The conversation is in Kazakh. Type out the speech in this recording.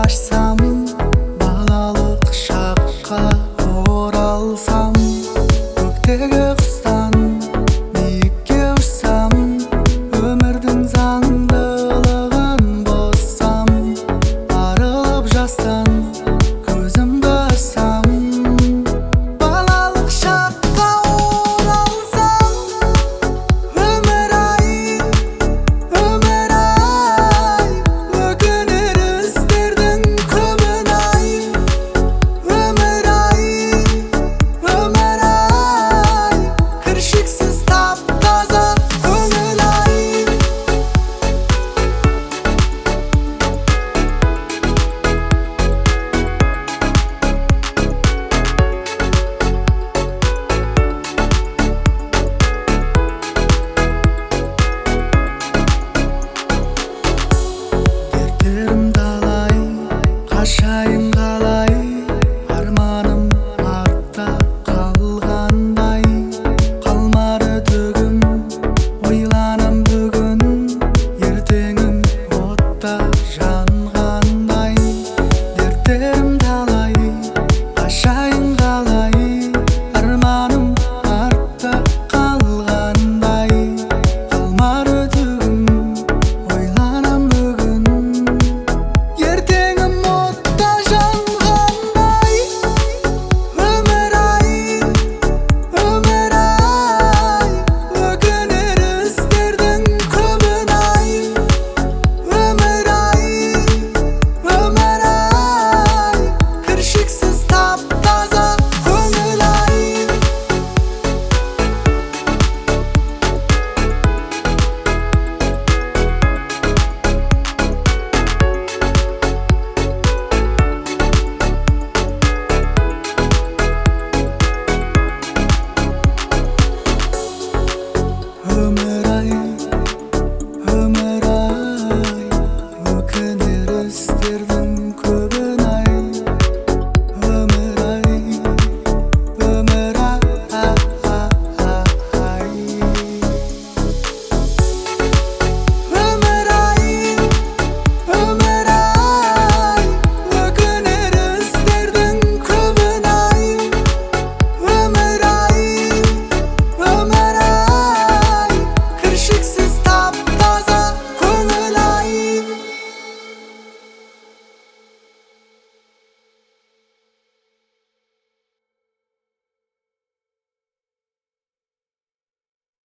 ашсам, балалық шаққа оралсам, көктегі құстан биікке ұшсам, өмірдің заңдылығын бұзсам, арылып жастан көзімді ашсам, балалық шаққа оралсам, өмір-ай, өкінер істердің көбін-ай, өмір-ай, кіршіксіз тап-таза көңіл-ай. Дерттерім талай, қашайын қалай, арманым артта қалғандай, қалмады түгім, ойланам бүгін, ертеңім отта жанғандай. Дерттерім талай, қашайын қалай, арманым артта қалғандай, қалмады түгім, ойланам бүгін, ертеңім отта жанғандай. Өмір-ай, өкінер істердің көбін-ай, өмір-ай, кіршіксіз тап-таза көңіл-ай. Өмір-ай, өкінер істердің